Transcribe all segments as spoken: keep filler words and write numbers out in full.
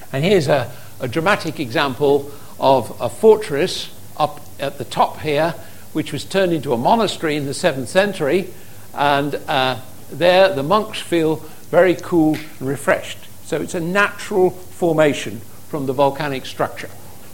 And here's a, a dramatic example of a fortress up at the top here, which was turned into a monastery in the seventh century, and uh, there the monks feel very cool and refreshed. So it's a natural formation from the volcanic structure.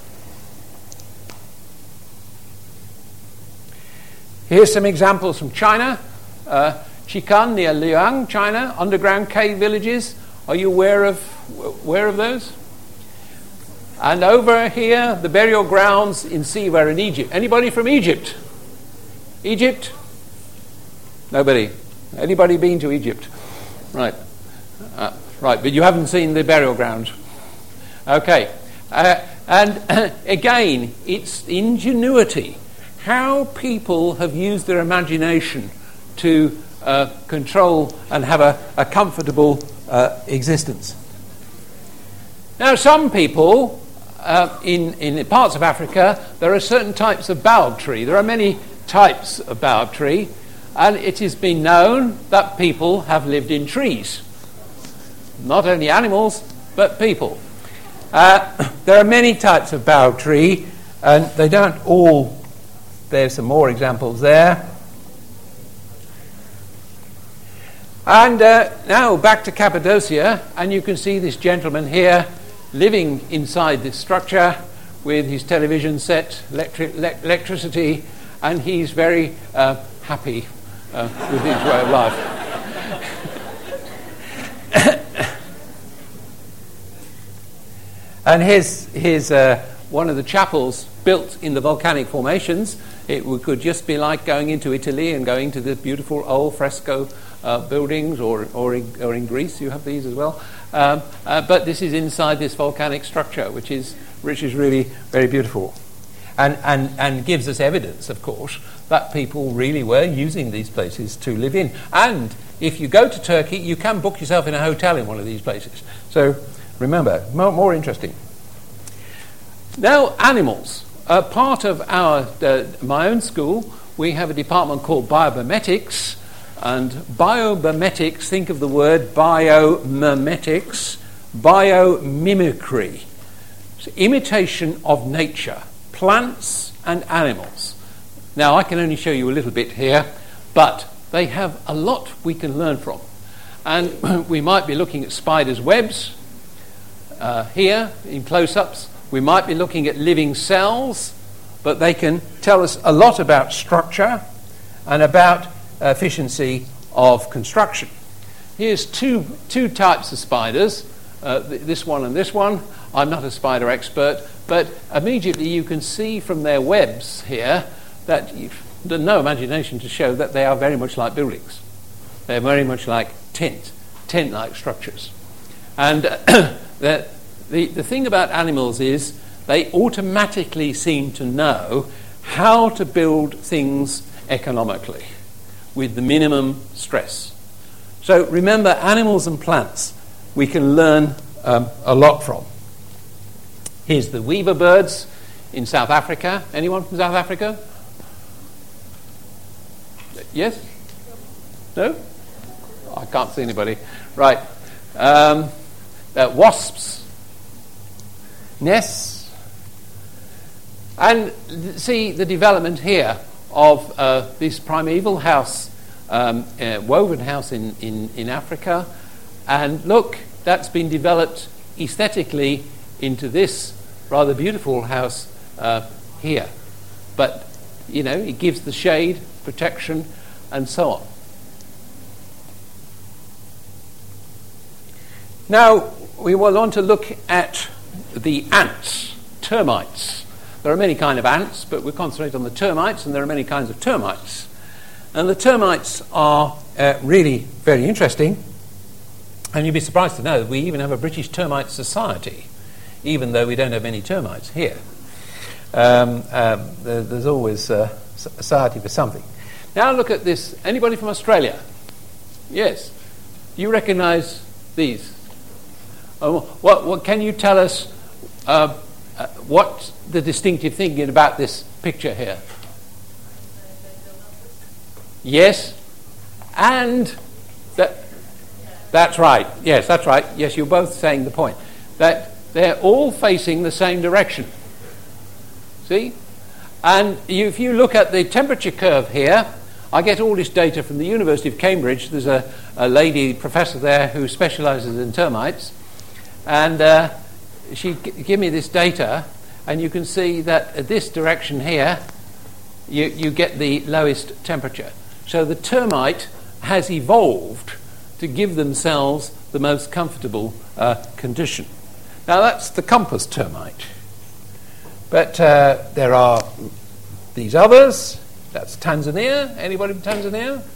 Here's some examples from China. Uh, Chikan near Liang, China, underground cave villages. Are you aware of aware of those? And over here, the burial grounds in Siwa in Egypt. Anybody from Egypt? Egypt? Nobody. Anybody been to Egypt? Right. Uh, right, but you haven't seen the burial grounds. Okay. Uh, and uh, again, it's ingenuity. How people have used their imagination to uh, control and have a, a comfortable uh, existence. Now, some people uh, in, in parts of Africa, there are certain types of baobab tree. There are many types of baobab tree, and it has been known that people have lived in trees. Not only animals, but people. Uh, there are many types of baobab tree, and they don't all. There's some more examples there. And uh, now back to Cappadocia, and you can see this gentleman here living inside this structure with his television set, electric, le- electricity, and he's very uh, happy uh, with his way of life. And here's, here's uh, one of the chapels built in the volcanic formations. It could just be like going into Italy and going to the beautiful old fresco uh, buildings, or or in, or in Greece you have these as well. Um, uh, but this is inside this volcanic structure, which is which is really very beautiful, and and and gives us evidence, of course, that people really were using these places to live in. And if you go to Turkey, you can book yourself in a hotel in one of these places. So remember, more, more interesting. Now, animals. Uh, part of our uh, my own school, we have a department called biomimetics, and biomimetics, think of the word biomimetics, biomimicry, so imitation of nature, plants and animals. Now, I can only show you a little bit here, but they have a lot we can learn from. And we might be looking at spiders' webs uh, here in close-ups. We might be looking at living cells, but they can tell us a lot about structure and about efficiency of construction. Here's two two types of spiders, uh, th- this one and this one. I'm not a spider expert, but immediately you can see from their webs here that you've no imagination to show that they are very much like buildings. They're very much like tent, tent-like structures. And uh, that The, the thing about animals is they automatically seem to know how to build things economically with the minimum stress. So remember, animals and plants we can learn um, a lot from. Here's the weaver birds in South Africa. Anyone from South Africa? Yes? No? I can't see anybody. Right. Um, uh, wasps. Nests, and see the development here of uh, this primeval house, um, uh, woven house in, in, in Africa, and look, that's been developed aesthetically into this rather beautiful house uh, here. But, you know, it gives the shade, protection, and so on. Now, we will want to look at the ants, termites. There are many kinds of ants, but we'll concentrate on the termites, and there are many kinds of termites. And the termites are uh, really very interesting, and you'd be surprised to know that we even have a British Termite Society, even though we don't have any termites here. Um, um, there, there's always a society for something. Now look at this. Anybody from Australia? Yes. Do you recognise these? Oh, what, what can you tell us? Uh, uh, what's the distinctive thing about this picture here? Yes, and that, that's right. Yes, that's right. Yes, you're both saying the point. That they're all facing the same direction. See? And you, if you look at the temperature curve here, I get all this data from the University of Cambridge. There's a, a lady professor there who specializes in termites, and uh, she g- gave me this data, and you can see that at this direction here, you, you get the lowest temperature. So the termite has evolved to give themselves the most comfortable uh, condition. Now that's the compass termite. But uh, there are these others. That's Tanzania. Anybody from Tanzania?